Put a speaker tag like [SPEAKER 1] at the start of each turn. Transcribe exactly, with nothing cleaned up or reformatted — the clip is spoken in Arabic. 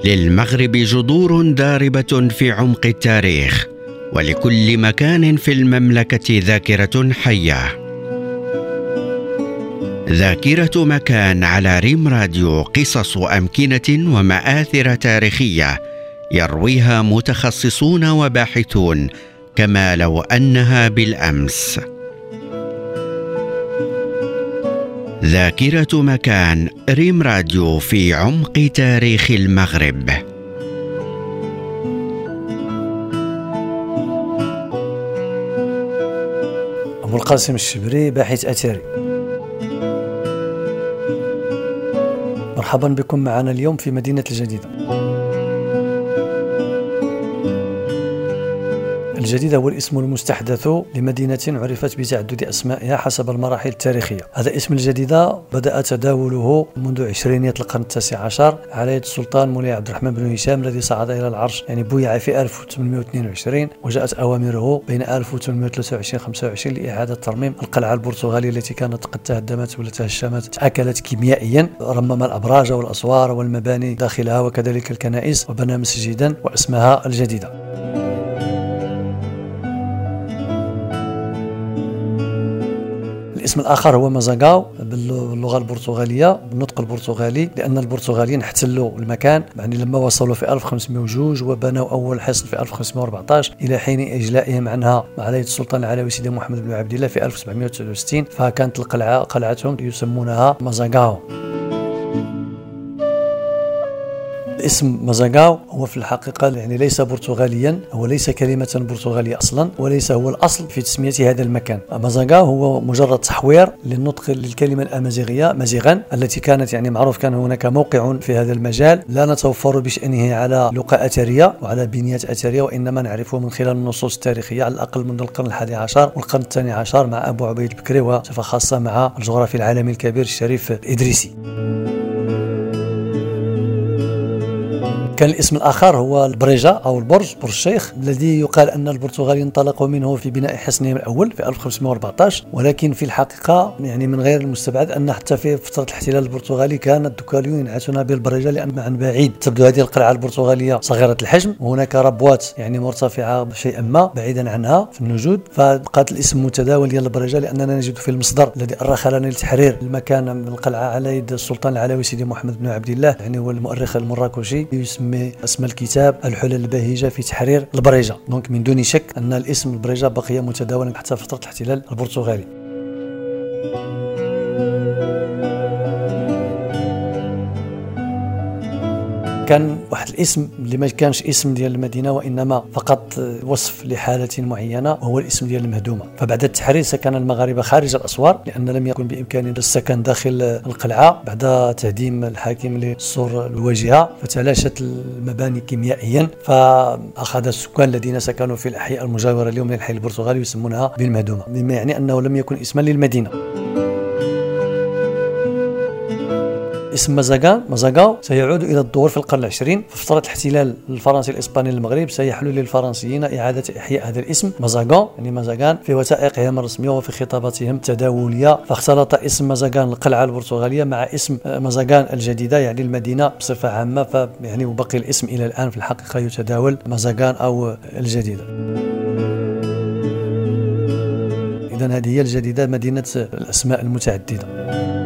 [SPEAKER 1] للمغرب جذور ضاربة في عمق التاريخ، ولكل مكان في المملكة ذاكرة حية. ذاكرة مكان على ريم راديو، قصص أمكنة ومآثر تاريخية يرويها متخصصون وباحثون كما لو أنها بالأمس. ذاكرة مكان، ريم راديو في عمق تاريخ المغرب.
[SPEAKER 2] أبو القاسم الشبري، باحث أثري. مرحبا بكم معنا اليوم في مدينة الجديدة. الجديدة هو الاسم المستحدث لمدينة عرفت بتعدد أسمائها حسب المراحل التاريخية. هذا اسم الجديدة بدأ تداوله منذ عشرينيات القرن التاسع عشر على يد السلطان مولاي عبد الرحمن بن هشام الذي صعد إلى العرش، يعني بويع في ألف وثمانمائة واثنين وعشرين، وجاءت أوامره بين ألف وثمانمائة وثلاثة وعشرين وخمسة وعشرين لإعادة ترميم القلعة البرتغالية التي كانت قد تهدمت ولا تهشمت، أكلت كيميائيا، رمم الأبراج والأسوار والمباني داخلها وكذلك الكنائس، وبنى مسجدا واسمها الجديدة. الاسم الآخر هو مازاغاو باللغة البرتغالية بالنطق البرتغالي، لأن البرتغاليين احتلوا المكان يعني لما وصلوا في ألف وخمسمائة واحد وبنوا أول حصن في ألف وخمسمائة وأربعة عشر إلى حين إجلائهم عنها على يد السلطان العلوي سيدي محمد بن عبد الله في ألف وسبعمائة وتسعة وستين، فكانت القلعة قلعتهم يسمونها مازاغاو. اسم مازاغاو هو في الحقيقة يعني ليس برتغاليا، هو ليس كلمة برتغالية أصلا، وليس هو الأصل في تسمية هذا المكان. مازاغاو هو مجرد تحوير للنطق للكلمة الأمازيغية مازيغان، التي كانت يعني معروف كان هناك موقع في هذا المجال لا نتوفر بشأنه على لقاء أثرية وعلى بنيات أثرية، وإنما نعرفه من خلال النصوص التاريخية على الأقل منذ القرن الحادي عشر والقرن الثاني عشر مع أبو عبيد البكري، وصفة خاصة مع الجغرافي العالمي الكبير الشريف الإدريسي. كان الاسم الآخر هو البريجة أو البرج، برج الشيخ، الذي يقال أن البرتغاليين انطلقوا منه في بناء حصنهم الأول في ألف وخمسمائة وأربعة عشر، ولكن في الحقيقة يعني من غير المستبعد أن حتى في فترة الاحتلال البرتغالي كان الدكاليون ينعتون بالبريجة، لأن عن بعيد تبدو هذه القلعة البرتغالية صغيرة الحجم، وهناك ربوات يعني مرتفعة شيئا ما بعيدا عنها في النجود، فبقات الاسم متداول ديال البريجة، لأننا نجد في المصدر الذي أرخ لنا لتحرير المكان من القلعة على يد السلطان العلوي سيدي محمد بن عبد الله، يعني هو المؤرخ المراكشي، يسمى اسم الكتاب الحلل البهيجة في تحرير البريجة. دونك من دون شك أن الاسم البريجة بقي متداولا حتى فترة الاحتلال البرتغالي. كان واحد الاسم اللي ما كانش اسم ديال المدينة وإنما فقط وصف لحالة معينة، وهو الاسم ديال المهدومة. فبعد التحرير سكن المغاربة خارج الأسوار، لأن لم يكن بإمكانهم السكن داخل القلعة بعد تهديم الحاكم للسور الواجهة، فتلاشت المباني كيميائيا، فأخذ السكان الذين سكنوا في الأحياء المجاورة اليوم للحي البرتغالي يسمونها بالمهدومة، مما يعني أنه لم يكن اسما للمدينة. اسم مازاغان مازاغاو سيعود إلى الظهور في القرن العشرين. في فترة الاحتلال الفرنسي الإسباني للمغرب سيحل للفرنسيين إعادة إحياء هذا الاسم مازاغان، يعني مازاغان، في وثائقهم الرسمية وفي خطاباتهم التداولية، فاختلط اسم مازاغان القلعة البرتغالية مع اسم مازاغان الجديدة يعني المدينة بصفة عامة، فيعني وبقي الاسم إلى الآن في الحقيقة يتداول مازاغان أو الجديدة. إذن هذه هي الجديدة، مدينة الأسماء المتعددة.